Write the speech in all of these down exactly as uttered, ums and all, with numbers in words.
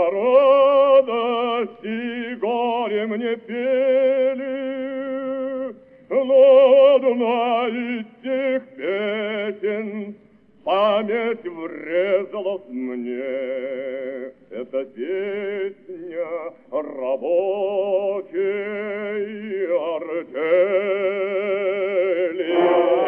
радость и горе мне пели, но одна из тех песен в память врезалась мне. Это песня рабочей артели.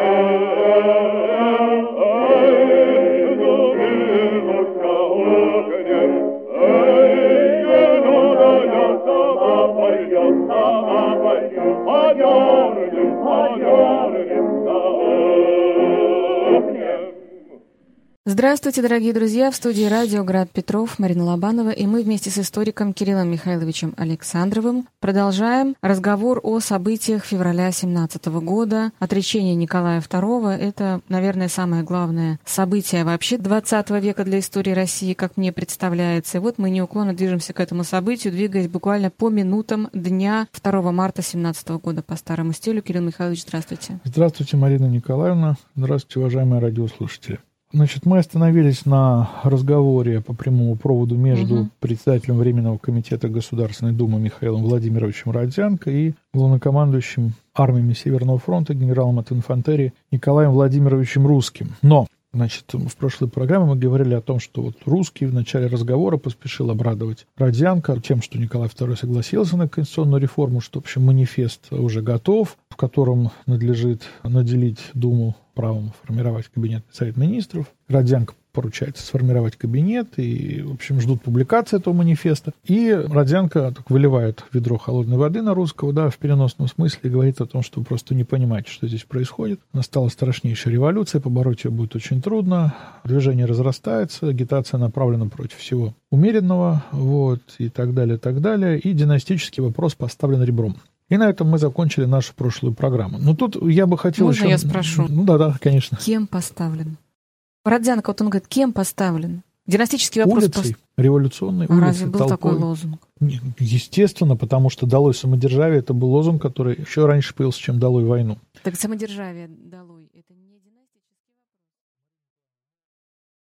Здравствуйте, дорогие друзья! В студии радио «Град Петров» Марина Лобанова, и мы вместе с историком Кириллом Михайловичем Александровым продолжаем разговор о событиях февраля семнадцатого года. Отречение Николая второго — это, наверное, самое главное событие вообще двадцатого века для истории России, как мне представляется. И вот мы неуклонно движемся к этому событию, двигаясь буквально по минутам дня второго марта семнадцатого года по старому стилю. Кирилл Михайлович, здравствуйте. Здравствуйте, Марина Николаевна. Здравствуйте, уважаемые радиослушатели. Значит, мы остановились на разговоре по прямому проводу между угу. председателем Временного комитета Государственной Думы Михаилом Владимировичем Родзянко и главнокомандующим армиями Северного фронта генералом от инфантерии Николаем Владимировичем Русским. Но, значит, в прошлой программе мы говорили о том, что вот Русский в начале разговора поспешил обрадовать Родзянко тем, что Николай второй согласился на конституционную реформу, что, в общем, манифест уже готов, в котором надлежит наделить Думу правом формировать кабинет Совет министров. Родзянко поручается сформировать кабинет, и, в общем, ждут публикации этого манифеста. И Родзянко так выливает ведро холодной воды на Русского, да, в переносном смысле, и говорит о том, что вы просто не понимаете, что здесь происходит. Настала страшнейшая революция, побороть ее будет очень трудно, движение разрастается, агитация направлена против всего умеренного, вот, и так далее, и так далее. И династический вопрос поставлен ребром. И на этом мы закончили нашу прошлую программу. Но тут я бы хотел Можно еще... я спрошу? Ну да, да, конечно. Кем поставлен? Родзянко, вот он говорит, кем поставлен? Династический вопрос... Улицей, пос... революционной а улицей, разве был толпой. такой лозунг? Естественно, потому что «Долой самодержавие» — это был лозунг, который еще раньше появился, чем «Долой войну». Так самодержавие долой — это не...